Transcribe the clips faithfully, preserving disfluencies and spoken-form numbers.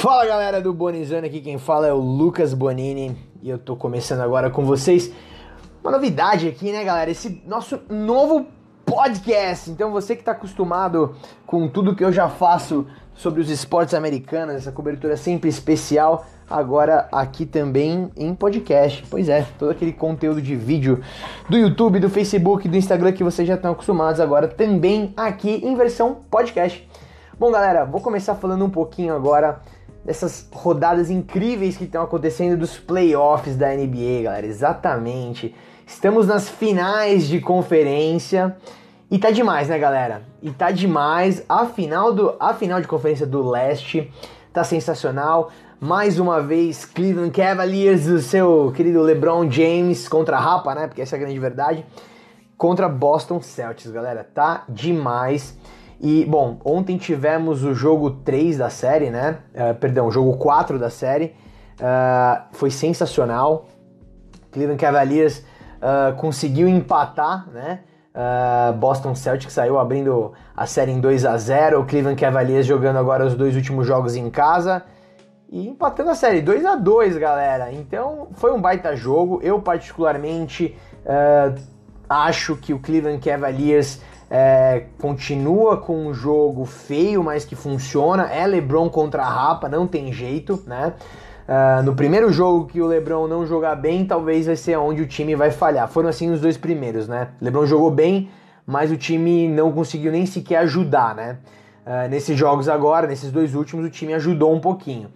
Fala galera do Bonizando, aqui quem fala é o Lucas Bonini e eu tô começando agora com vocês uma novidade aqui, né galera, esse nosso novo podcast. Então você que tá acostumado com tudo que eu já faço sobre os esportes americanos, essa cobertura sempre especial, agora aqui também em podcast. Pois é, todo aquele conteúdo de vídeo do YouTube, do Facebook, do Instagram que vocês já estão acostumados, agora também aqui em versão podcast. Bom galera, vou começar falando um pouquinho agora dessas rodadas incríveis que estão acontecendo dos playoffs da N B A, galera. Exatamente. Estamos nas finais de conferência e tá demais, né, galera? E tá demais. A final, do, a final de conferência do leste tá sensacional. Mais uma vez, Cleveland Cavaliers, do seu querido LeBron James contra a Rapa, né? Porque essa é a grande verdade. Contra Boston Celtics, galera. Tá demais. E, bom, ontem tivemos o jogo três da série, né? Uh, perdão, o jogo quatro da série. Uh, foi sensacional. Cleveland Cavaliers uh, conseguiu empatar, né? Uh, Boston Celtics saiu abrindo a série em dois a zero. O Cleveland Cavaliers jogando agora os dois últimos jogos em casa e empatando a série dois a dois, galera. Então, foi um baita jogo. Eu, particularmente, uh, acho que o Cleveland Cavaliers É, continua com um jogo feio, mas que funciona. É LeBron contra a Rapa, não tem jeito, né? Uh, no primeiro jogo que o LeBron não jogar bem, talvez vai ser onde o time vai falhar. Foram assim os dois primeiros, né? LeBron jogou bem, mas o time não conseguiu nem sequer ajudar, né? Uh, nesses jogos agora, nesses dois últimos, o time ajudou um pouquinho.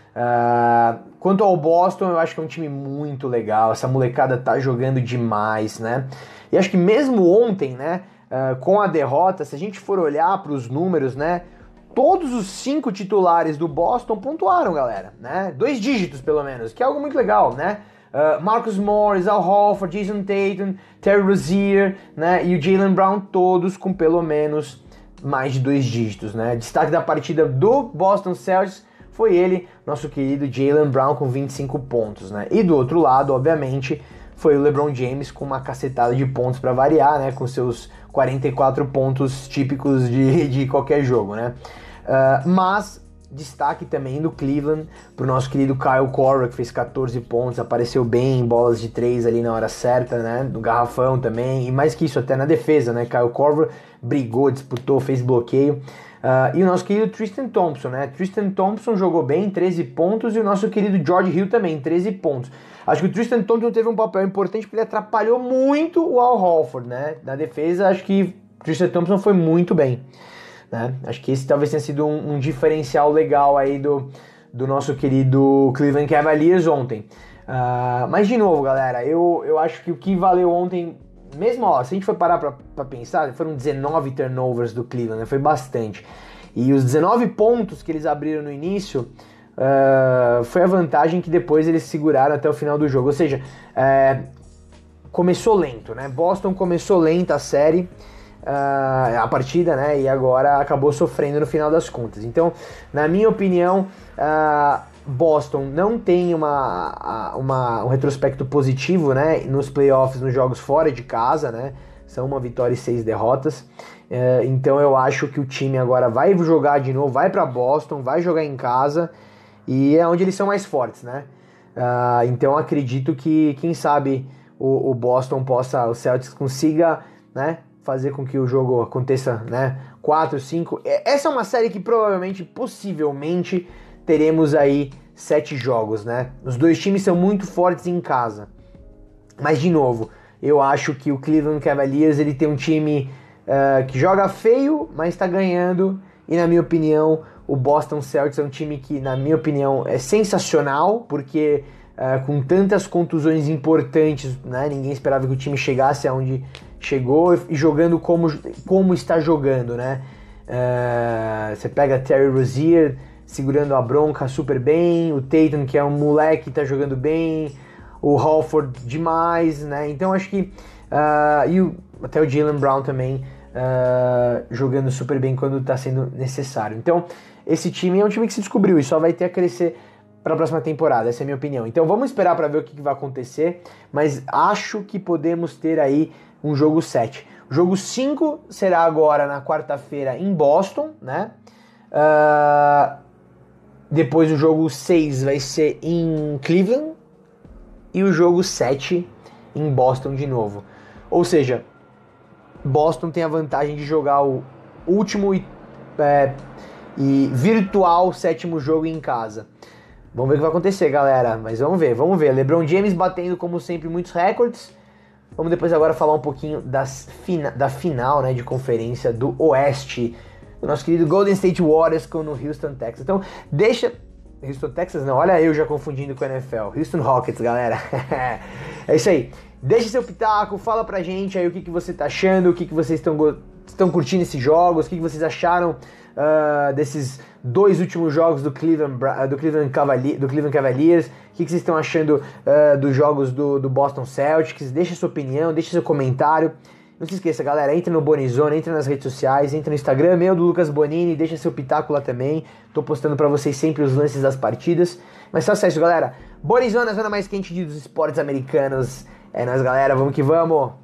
Uh, quanto ao Boston, eu acho que é um time muito legal. Essa molecada tá jogando demais, né? E acho que mesmo ontem, né? Uh, com a derrota, se a gente for olhar para os números, né, todos os cinco titulares do Boston pontuaram, galera, né, dois dígitos pelo menos, que é algo muito legal, né, uh, Marcus Morris, Al Horford, Jason Tatum, Terry Rozier, né, e o Jaylen Brown, todos com pelo menos mais de dois dígitos, né, destaque da partida do Boston Celtics foi ele, nosso querido Jaylen Brown com vinte e cinco pontos, né, e do outro lado, obviamente, foi o LeBron James com uma cacetada de pontos para variar, né, com seus quarenta e quatro pontos típicos de, de qualquer jogo, né? Uh, mas destaque também do Cleveland pro nosso querido Kyle Korver, que fez catorze pontos, apareceu bem em bolas de três ali na hora certa, né? No garrafão também, e mais que isso, até na defesa, né? Kyle Korver brigou, disputou, fez bloqueio. Uh, e o nosso querido Tristan Thompson, né? Tristan Thompson jogou bem, treze pontos, e o nosso querido George Hill também, treze pontos. Acho que o Tristan Thompson teve um papel importante porque ele atrapalhou muito o Al Horford, né? Na defesa, acho que o Tristan Thompson foi muito bem, né? Acho que esse talvez tenha sido um, um diferencial legal aí do, do nosso querido Cleveland Cavaliers ontem. Uh, mas, de novo, galera, eu, eu acho que o que valeu ontem, mesmo, ó, se a gente for parar pra, pra pensar, foram dezenove turnovers do Cleveland, né? Foi bastante. E os dezenove pontos que eles abriram no início... Uh, foi a vantagem que depois eles seguraram até o final do jogo, ou seja, uh, começou lento, né? Boston começou lenta a série, uh, a partida, né? E agora acabou sofrendo no final das contas. Então, na minha opinião, uh, Boston não tem uma, uma, um retrospecto positivo, né? Nos playoffs, nos jogos fora de casa, né? São uma vitória e seis derrotas. Uh, então eu acho que o time agora vai jogar de novo, vai para Boston, vai jogar em casa. E é onde eles são mais fortes, né? Uh, então acredito que, quem sabe, o, o Boston possa, o Celtics consiga, né, fazer com que o jogo aconteça, né, quatro, cinco. Essa é uma série que provavelmente, possivelmente, teremos aí sete jogos, né? Os dois times são muito fortes em casa. Mas, de novo, eu acho que o Cleveland Cavaliers, ele tem um time uh, que joga feio, mas está ganhando. E, na minha opinião, o Boston Celtics é um time que, na minha opinião, é sensacional, porque uh, com tantas contusões importantes, né, ninguém esperava que o time chegasse aonde chegou e jogando como, como está jogando, né? Uh, você pega Terry Rozier segurando a bronca super bem, o Tatum, que é um moleque, está jogando bem, o Horford demais, né? Então acho que uh, e o, até o Jaylen Brown também uh, jogando super bem quando está sendo necessário. Então esse time é um time que se descobriu e só vai ter a crescer para a próxima temporada, essa é a minha opinião. Então vamos esperar para ver o que, que vai acontecer, mas acho que podemos ter aí um jogo sete. O jogo cinco será agora na quarta-feira em Boston, né? Uh, Depois o jogo seis vai ser em Cleveland. E o jogo sete em Boston de novo. Ou seja, Boston tem a vantagem de jogar o último e, é, e virtual sétimo jogo em casa. Vamos ver o que vai acontecer, galera. Mas vamos ver, vamos ver. LeBron James batendo, como sempre, muitos recordes. Vamos depois agora falar um pouquinho das fina, da final, né, de conferência do Oeste. Do nosso querido Golden State Warriors com o Houston, Texas. Então, deixa... Houston, Texas não, olha eu já confundindo com o N F L. Houston Rockets, galera. É isso aí. Deixa seu pitaco, fala pra gente aí o que, que você tá achando, o que, que vocês estão estão curtindo esses jogos, o que, que vocês acharam uh, desses dois últimos jogos do Cleveland, do Cleveland, Cavaliers, do Cleveland Cavaliers, o que, que vocês estão achando uh, dos jogos do, do Boston Celtics. Deixa sua opinião, deixa seu comentário. Não se esqueça, galera, entra no Bonizona, entra nas redes sociais, entra no Instagram meu, do Lucas Bonini, deixa seu pitaco lá também. Tô postando pra vocês sempre os lances das partidas. Mas só isso, galera. Bonizona, a zona mais quente dos esportes americanos. É nóis, galera, vamos que vamos!